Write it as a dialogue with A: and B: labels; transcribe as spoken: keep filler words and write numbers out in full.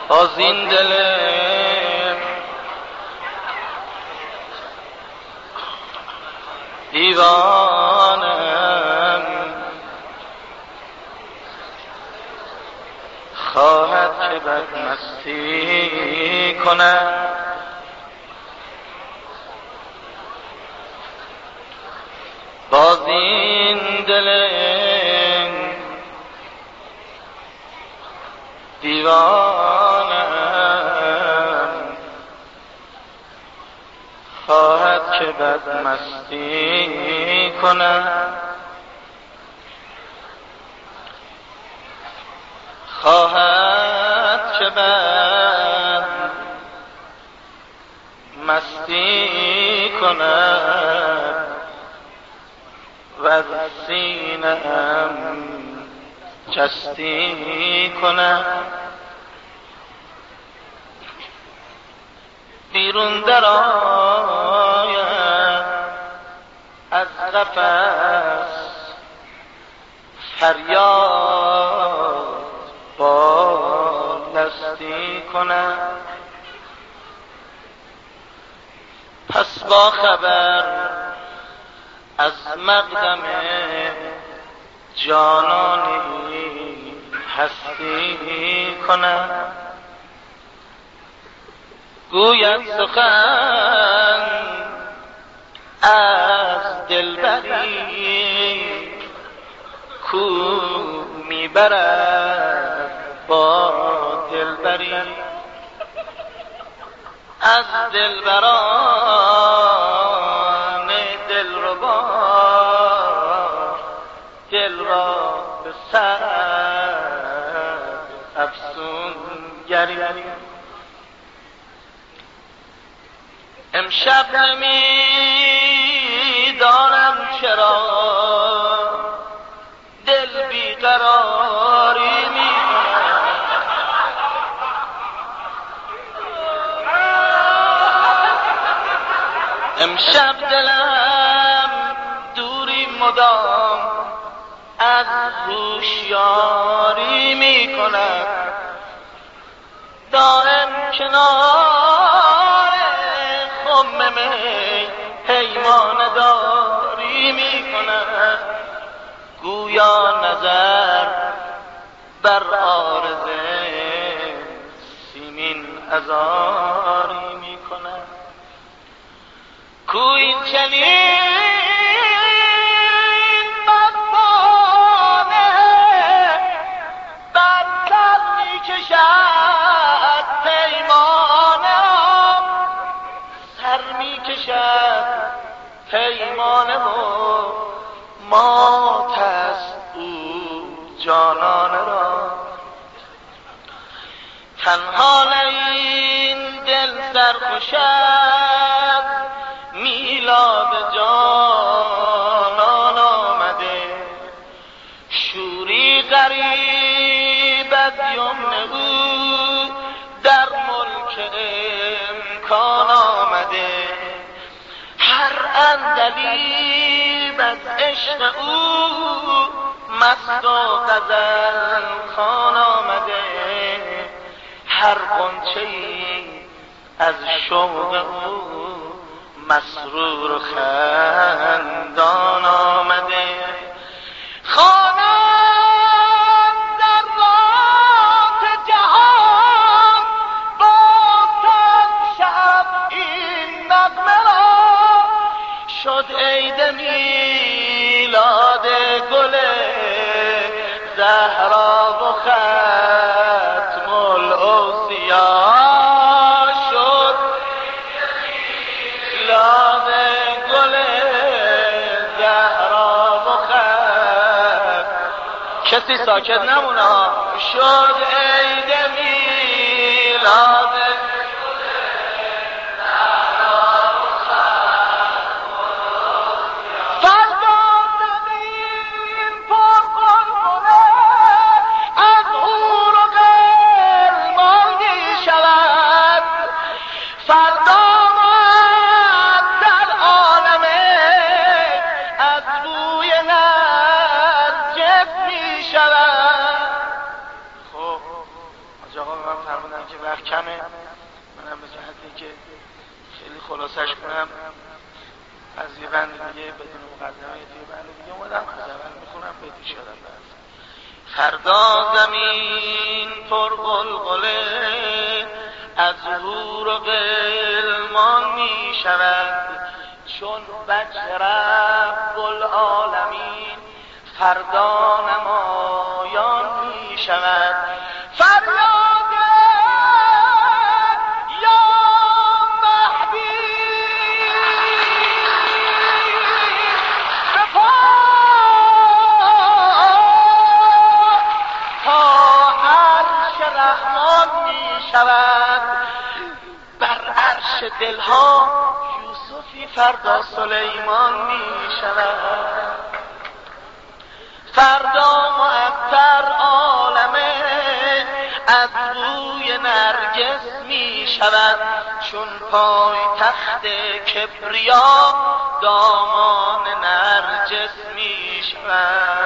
A: باز این دل دیوانم خواهد که بدمستی کند، باز این دل دیوانم خواهد که بدمستی کند، خواهد که بدمستی کند و از سینه‌ام چستی کند. بیرون در آید از قفس فریاد بالستی کند، پس با خبر از مقدم جانانی هستی کند. گوید سخن از دلبری کو میبرد با دلبری، از دلبران دلربا دل را به سر افسون گری. امشب نمیدانم چرا دل بیقراری می‌کند، امشب دلم دوری مدام از هوشیاری می‌کند، دائم کنار خم می پیمان داری می‌کند، گویا نظر بر عارض سیمین عذاری می‌کند. کو این چنین بدبانه بر سر می‌کشد پیمانه، سر می‌کشد پیمانه و مات است او جانانه را. تنها این دل سرخوش است میلاد جانان آمده، شوری غریب از یمن او در ملک امکان آمده، هر عندلیب از عشق او مست و غزل خوان آمده، هر غنچه‌ای از شوق او مسرور و خندان آمده. خوانم در رات جهان باز شب این نغمه را، شد عید میلاد گل زهرا و ختم الاوصیا، شد میلاد گل زهرا و ختم. کسی ساکت نمونه ها. شد عید میلاد فرمودن که وقت کمه، منم به جهتی که خیلی خلاصش کنم از یه بند دیگه بدون مقدمه توی بند دیگه اومدم از اول میخونم بیتیش یادم برد. فردا زمین پر غلغله از حور و غلمان می شود، چون بچه رب العالمین فردا نمایان می شود. فریاد یا مهدی به پا تا عرش رحمان می شود. بر عرش دلها یوسفی فردا سلیمان می شود. فردا معطر عالمه از بوی نرگس می شود، چون پای تخت کبریا دامان نرجس می شود.